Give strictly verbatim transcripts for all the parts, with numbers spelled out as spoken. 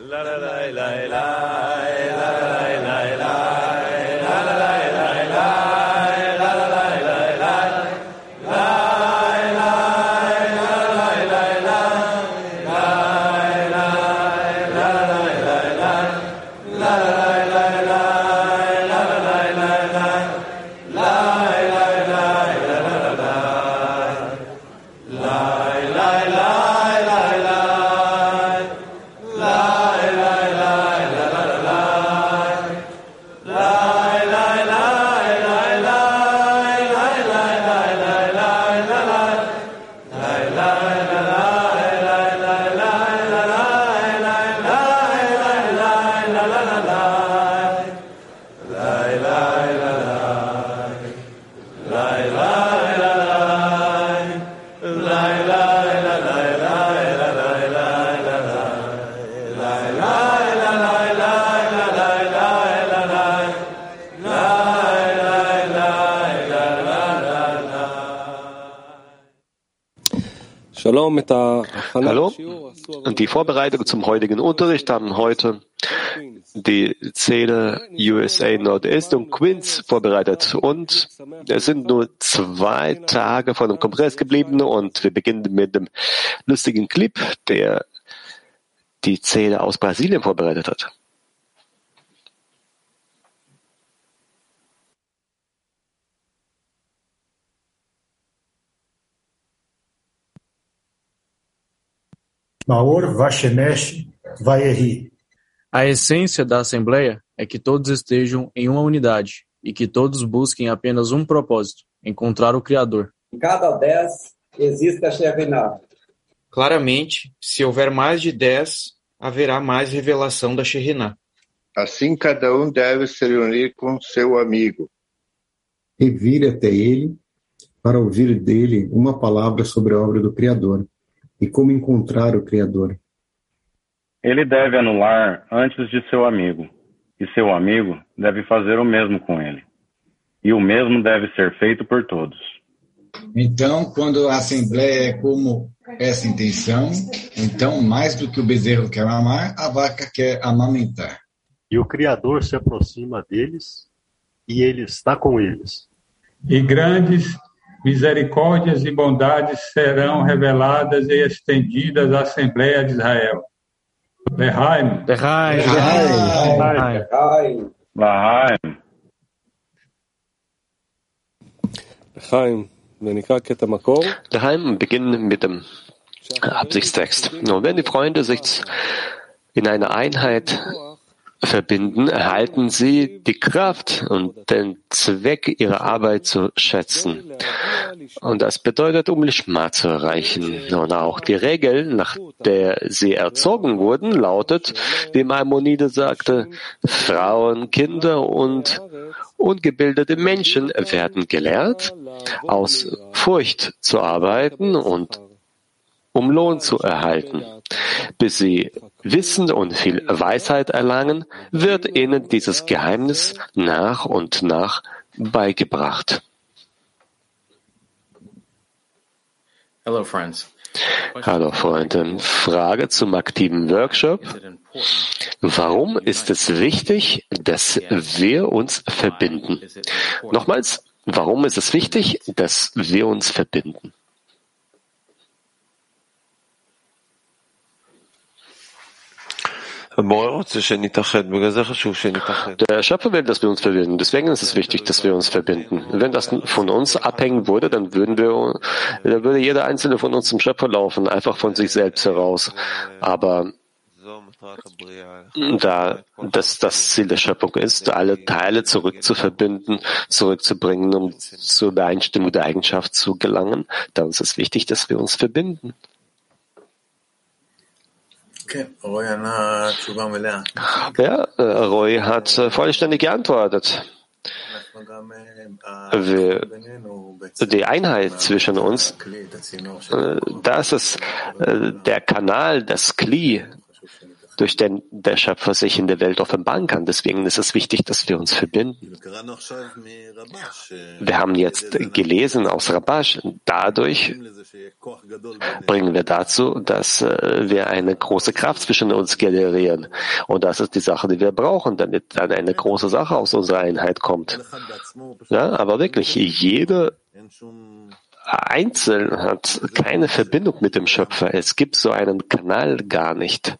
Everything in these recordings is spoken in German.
Hallo, die Vorbereitung zum heutigen Unterricht haben heute die Zähler U S A Nordest und Queens vorbereitet. Und es sind nur zwei Tage vor dem Kongress geblieben und wir beginnen mit dem lustigen Clip, der die Zähler aus Brasilien vorbereitet hat. Maor Vashemesh Vayehi. A essência da Assembleia é que todos estejam em uma unidade e que todos busquem apenas um propósito, encontrar o Criador. Em cada dez existe a Shekhinah. Claramente, se houver mais de dez, haverá mais revelação da Shekhinah. Assim cada um deve se reunir com seu amigo. E vir até ele para ouvir dele uma palavra sobre a obra do Criador. E como encontrar o Criador? Ele deve anular antes de seu amigo, e seu amigo deve fazer o mesmo com ele. E o mesmo deve ser feito por todos. Então, quando a Assembleia é como essa intenção, então, mais do que o bezerro quer mamar, a vaca quer amamentar. E o Criador se aproxima deles, e ele está com eles. E grandes misericórdias e bondades serão reveladas e estendidas à Assembleia de Israel. Lehaim. Lehaim. Lehaim. Lehaim. Lehaim beginnen mit dem Absichtstext. Und wenn die Freunde sich in einer Einheit verbinden, erhalten sie die Kraft und den Zweck ihrer Arbeit zu schätzen. Und das bedeutet, um Lishma zu erreichen. Und auch die Regel, nach der sie erzogen wurden, lautet, wie Maimonides sagte, Frauen, Kinder und ungebildete Menschen werden gelehrt, aus Furcht zu arbeiten und um Lohn zu erhalten. Bis sie Wissen und viel Weisheit erlangen, wird ihnen dieses Geheimnis nach und nach beigebracht. Hello, friends. Hallo Freunde, Frage zum aktiven Workshop. Warum ist es wichtig, dass wir uns verbinden? Nochmals, warum ist es wichtig, dass wir uns verbinden? Der Schöpfer will, dass wir uns verbinden. Deswegen ist es wichtig, dass wir uns verbinden. Wenn das von uns abhängen würde, dann würden wir, dann würde jeder einzelne von uns zum Schöpfer laufen, einfach von sich selbst heraus. Aber da das das Ziel der Schöpfung ist, alle Teile zurückzuverbinden, zurückzubringen, um zur Übereinstimmung der Eigenschaft zu gelangen, dann ist es wichtig, dass wir uns verbinden. Ja, Roy hat vollständig geantwortet. Wir, die Einheit zwischen uns, das ist der Kanal, das Kli, durch den der Schöpfer sich in der Welt offenbaren kann. Deswegen ist es wichtig, dass wir uns verbinden. Wir haben jetzt gelesen aus Rabash, dadurch bringen wir dazu, dass wir eine große Kraft zwischen uns generieren. Und das ist die Sache, die wir brauchen, damit dann eine große Sache aus unserer Einheit kommt. Ja, aber wirklich, jede Einzelne hat keine Verbindung mit dem Schöpfer. Es gibt so einen Kanal gar nicht.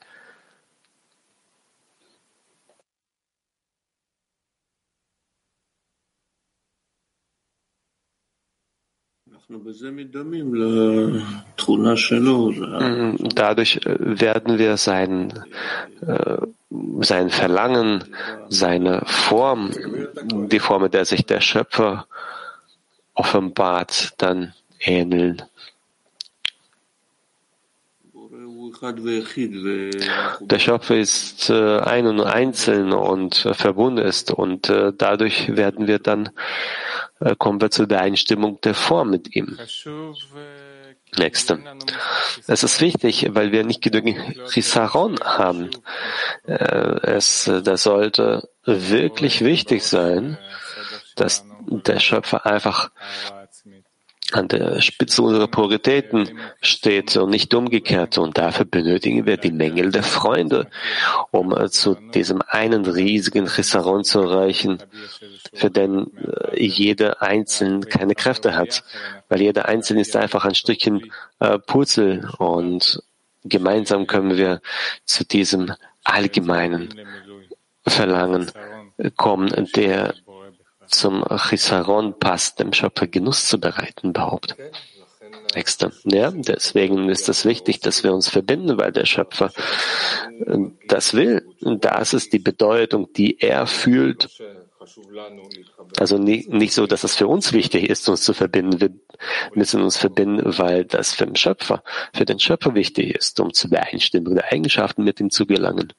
Dadurch werden wir sein, sein Verlangen, seine Form, die Form, mit der sich der Schöpfer offenbart, dann ähneln. Der Schöpfer ist äh, ein und einzeln und äh, verbunden ist und äh, dadurch werden wir dann, äh, kommen wir zu der Einstimmung der Form mit ihm. Nächste. Es ist wichtig, weil wir nicht genügend Chisaron haben. Äh, es, das sollte wirklich wichtig sein, dass der Schöpfer einfach an der Spitze unserer Prioritäten steht und nicht umgekehrt. Und dafür benötigen wir die Mängel der Freunde, um zu diesem einen riesigen Chisaron zu erreichen, für den jeder Einzelne keine Kräfte hat. Weil jeder Einzelne ist einfach ein Stückchen äh, Putzel und gemeinsam können wir zu diesem allgemeinen Verlangen kommen, der zum Chisaron passt, dem Schöpfer Genuss zu bereiten, überhaupt. Nächste. Ja, deswegen ist es wichtig, dass wir uns verbinden, weil der Schöpfer das will. Das ist die Bedeutung, die er fühlt. Also nicht, nicht so, dass es für uns wichtig ist, uns zu verbinden. Wir müssen uns verbinden, weil das für den Schöpfer, für den Schöpfer wichtig ist, um zu der Einstimmung der Eigenschaften mit ihm zu gelangen.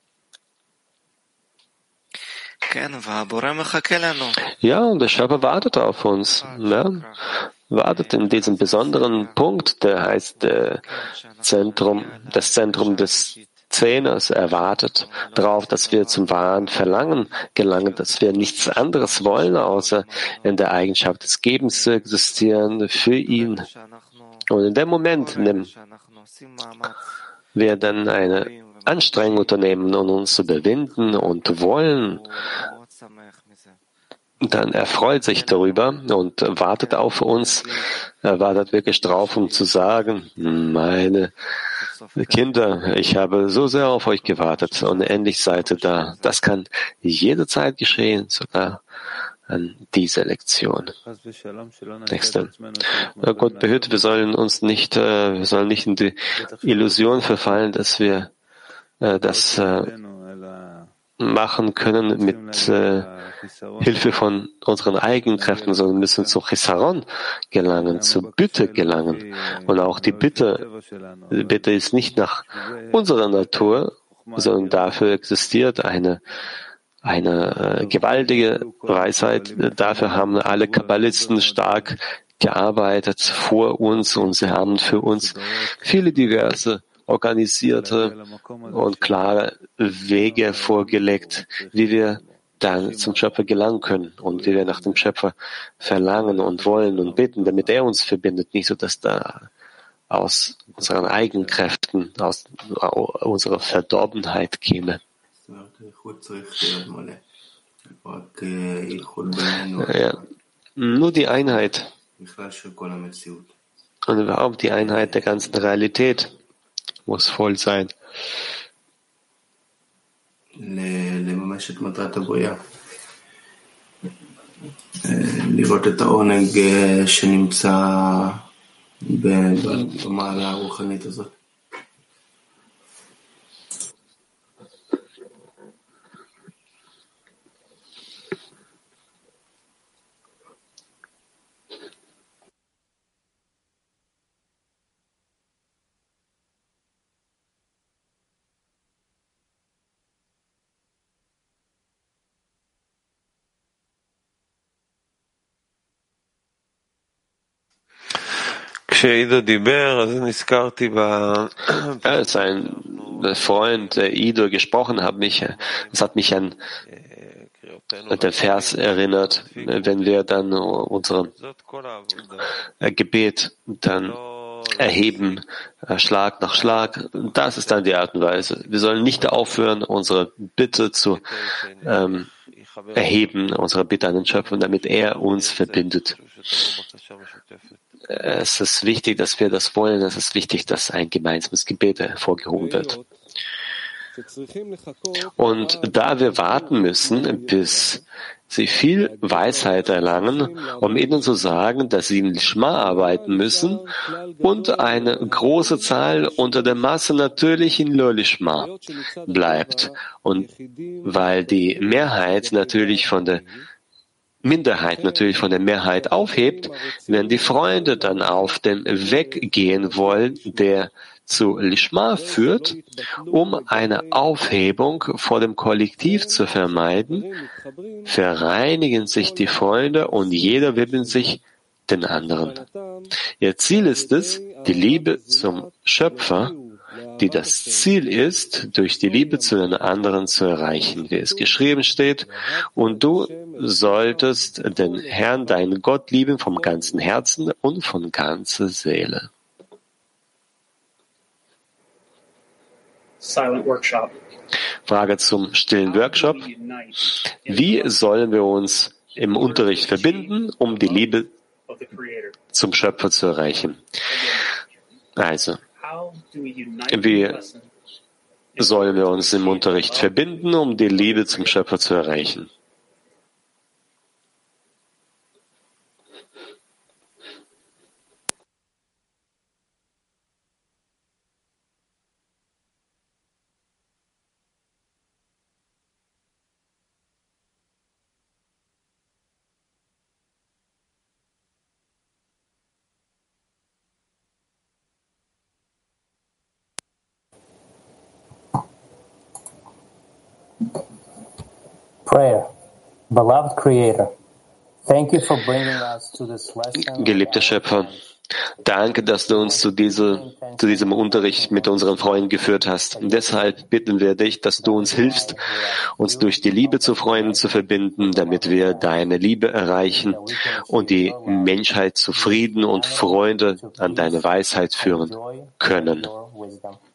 Ja, und der Schöpfer wartet auf uns. Ja, wartet in diesem besonderen Punkt, der heißt äh, Zentrum, das Zentrum des Zehners. Er wartet darauf, dass wir zum wahren Verlangen gelangen, dass wir nichts anderes wollen, außer in der Eigenschaft des Gebens zu existieren für ihn. Und in dem Moment nehmen wir dann eine Anstrengung unternehmen und uns zu überwinden und wollen, dann erfreut sich darüber und wartet auf uns. Er wartet wirklich drauf, um zu sagen, meine Kinder, ich habe so sehr auf euch gewartet und endlich seid ihr da. Das kann jederzeit geschehen, sogar an dieser Lektion. Nächste. Gott behüte, wir sollen uns nicht, wir sollen nicht in die Illusion verfallen, dass wir das machen können mit äh, Hilfe von unseren eigenen Kräften, sondern müssen zu Chisaron gelangen, zur Bitte gelangen. Und auch die Bitte, die Bitte ist nicht nach unserer Natur, sondern dafür existiert eine eine äh, gewaltige Weisheit. Dafür haben alle Kabbalisten stark gearbeitet vor uns und sie haben für uns viele diverse organisierte und klare Wege vorgelegt, wie wir dann zum Schöpfer gelangen können und wie wir nach dem Schöpfer verlangen und wollen und bitten, damit er uns verbindet, nicht so, dass da aus unseren eigenen Kräften, aus unserer Verdorbenheit käme. Ja, nur die Einheit und überhaupt die Einheit der ganzen Realität muss voll sein. לראות את העונג שנמצא במעלה הרוחנית הזאת. Als ein Freund Ido gesprochen hat, mich, es hat mich an den Vers erinnert, wenn wir dann unser Gebet dann erheben, Schlag nach Schlag. Das ist dann die Art und Weise. Wir sollen nicht aufhören, unsere Bitte zu ähm, erheben, unsere Bitte an den Schöpfer, damit er uns verbindet. Es ist wichtig, dass wir das wollen. Es ist wichtig, dass ein gemeinsames Gebet hervorgehoben wird. Und da wir warten müssen, bis sie viel Weisheit erlangen, um ihnen zu sagen, dass sie in Lishma arbeiten müssen und eine große Zahl unter der Masse natürlich in Lo Lishma bleibt. Und weil die Mehrheit natürlich von der Minderheit natürlich von der Mehrheit aufhebt, werden die Freunde dann auf dem Weg gehen wollen, der zu Lishma führt, um eine Aufhebung vor dem Kollektiv zu vermeiden, vereinigen sich die Freunde und jeder widmet sich den anderen. Ihr Ziel ist es, die Liebe zum Schöpfer, die das Ziel ist, durch die Liebe zu den anderen zu erreichen, wie es geschrieben steht, und du solltest den Herrn, deinen Gott, lieben vom ganzen Herzen und von ganzer Seele. Silent Workshop. Frage zum stillen Workshop. Wie sollen wir uns im Unterricht verbinden, um die Liebe zum Schöpfer zu erreichen? Also, wie sollen wir uns im Unterricht verbinden, um die Liebe zum Schöpfer zu erreichen? Prayer. Beloved Creator, thank you for bringing us to this lesson. Geliebter Schöpfer, danke, dass du uns zu, diese, zu diesem Unterricht mit unseren Freunden geführt hast. Und deshalb bitten wir dich, dass du uns hilfst, uns durch die Liebe zu Freunden zu verbinden, damit wir deine Liebe erreichen und die Menschheit zu Frieden und Freude an deine Weisheit führen können.